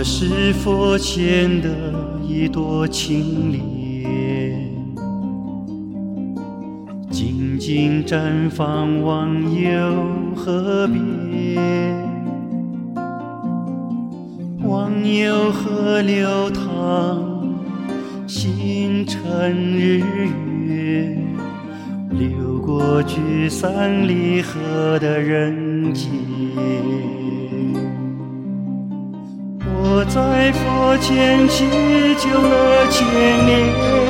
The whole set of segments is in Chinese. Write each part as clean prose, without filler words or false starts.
是佛前的一朵青莲，静静绽放往右河边。忘忧河流淌，星辰日月，流过聚散离合的人间。我在佛前祈求了千年，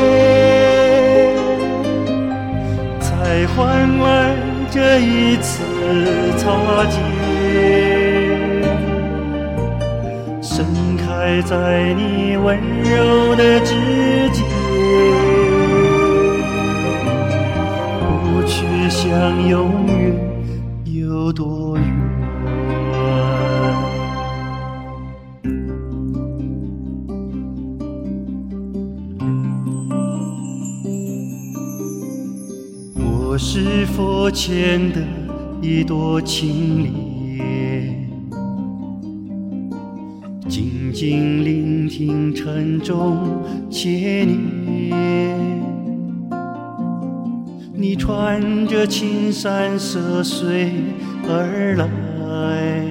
才换来这一次擦肩。盛开在你温柔的指尖，不去想永远有多远。我是佛前的一朵青莲，静静聆听沉重千年。你穿着青衫涉水而来，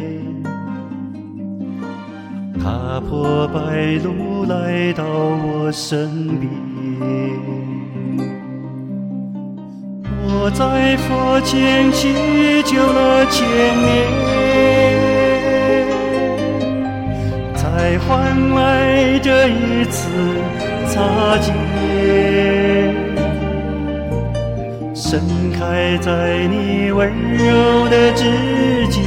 踏破白路来到我身边。我在佛前祈求了千年，才换来这一次擦肩。盛开在你温柔的指尖，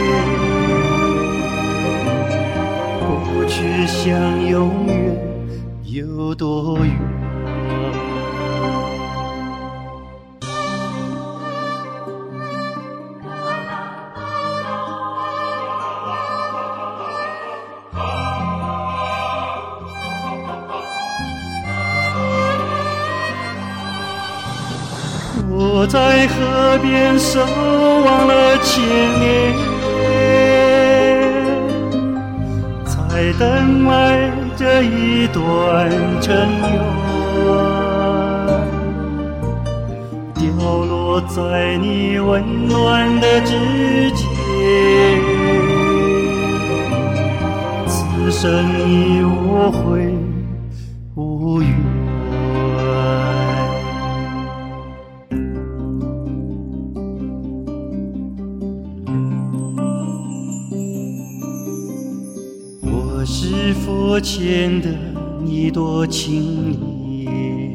不去想永远有多远。我在河边守望了千年，才等来这一段尘缘，掉落在你温暖的指尖。此生你我会无缘。我是佛前的一朵青莲，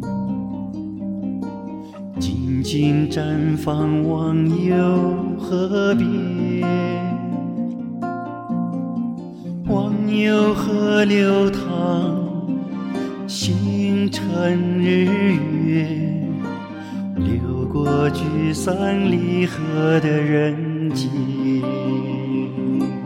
静静绽放往右河边。忘忧河流淌，星辰日月，流过聚散离合的人间。